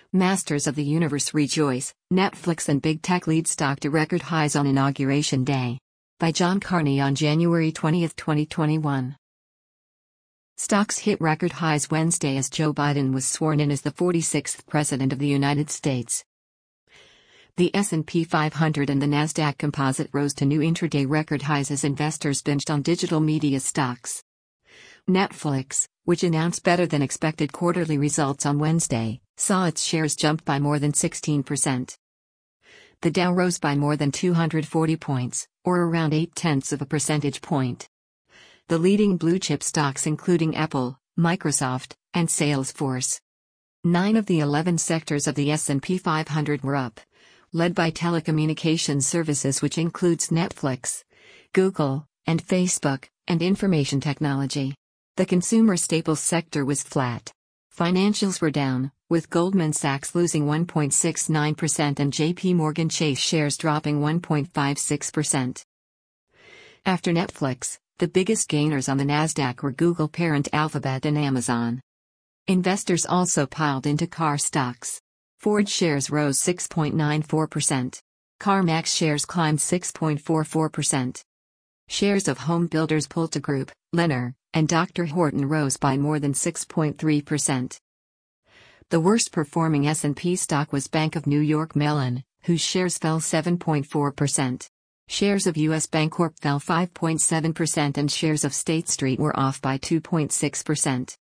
Masters of the universe rejoice, Netflix and big tech lead stock to record highs on Inauguration Day. By John Carney on January 20, 2021. Stocks hit record highs Wednesday as Joe Biden was sworn in as the 46th President of the United States. The S&P 500 and the Nasdaq Composite rose to new intraday record highs as investors binged on digital media stocks. Netflix, which announced better-than-expected quarterly results on Wednesday, saw its shares jump by more than 16%. The Dow rose by more than 240 points, or around 0.8 of a percentage point. The leading blue-chip stocks including Apple, Microsoft, and Salesforce. 9 of the 11 sectors of the S&P 500 were up, led by telecommunications services which includes Netflix, Google, and Facebook, and information technology. The consumer staples sector was flat. Financials were down, with Goldman Sachs losing 1.69% and JP Morgan Chase shares dropping 1.56%. After Netflix, the biggest gainers on the Nasdaq were Google parent Alphabet and Amazon. Investors also piled into car stocks. Ford shares rose 6.94%. CarMax shares climbed 6.44%. Shares of home builders PulteGroup, Lennar, and Dr. Horton rose by more than 6.3%. The worst performing S&P stock was Bank of New York Mellon, whose shares fell 7.4%. Shares of U.S. Bancorp fell 5.7% and shares of State Street were off by 2.6%.